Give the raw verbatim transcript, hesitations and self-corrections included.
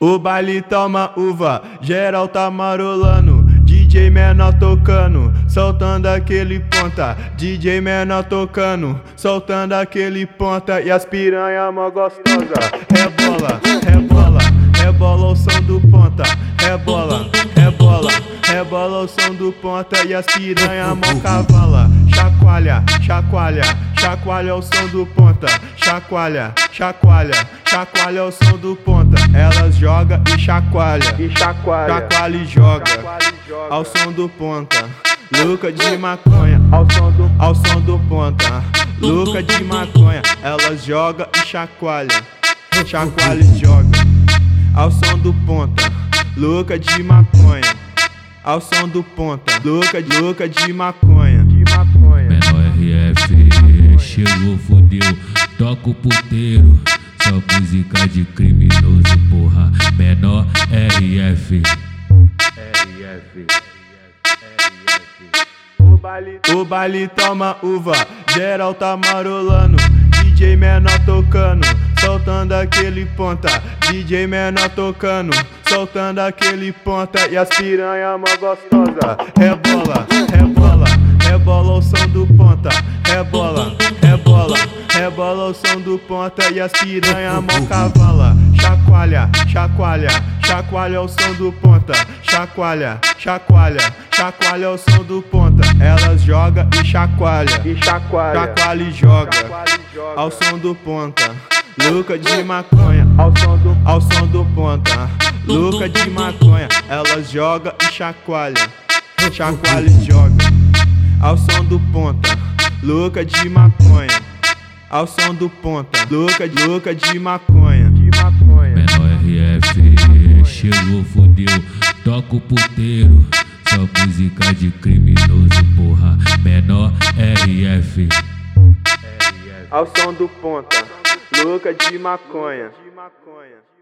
O baile toma uva, geral tá marolando. D J menor tocando, soltando aquele ponta. D J menor tocando, soltando aquele ponta. E as piranha mó gostosa. Rebola, rebola, rebola o som do ponta. Rebola, rebola, rebola o som do ponta. E as piranha mó cavala. Chacoalha, chacoalha, chacoalha o som do ponta. Chacoalha, chacoalha, chacoalha o som do ponta. Elas joga e chacoalha, e chacoalha, chacoalha e joga, chacoalha e joga ao som do ponta. Luca de maconha, ao som do, ao som do ponta. Luca de maconha, elas joga e chacoalha, chacoalha e joga, ao som do ponta. Luca de maconha, ao som do ponta. Luca, Luca de maconha, de maconha. Menor R F, chegou, fodeu, toca o puteiro. Só música de criminoso, porra. Menor R F. R F. O baile, o baile toma uva, geral tá marolando. D J menor tocando, soltando aquele ponta. D J menor tocando, soltando aquele ponta. E as piranha mó gostosa. Rebola, rebola, rebola o som do ponta. Rebola, rebola, rebola o som do ponta. E as piranha mó cavala. Chacoalha, chacoalha, chacoalha o som do ponta. Chacoalha, chacoalha, chacoalha o som do ponta. Elas joga e chacoalha, e chacoalha, chacoalha e joga, chacoalha e joga ao som do ponta. Luca de maconha, ao som do, ao som do ponta. Luca de maconha, elas joga e chacoalha, chacoalha e joga, ao som do ponta. Luca de maconha, ao som do ponta. Luca, Luca de maconha, de maconha. Menor R F, chegou, fodeu, toca o puteiro. Só música de criminoso, porra. Menor R F. ao som do ponta. Luca de maconha.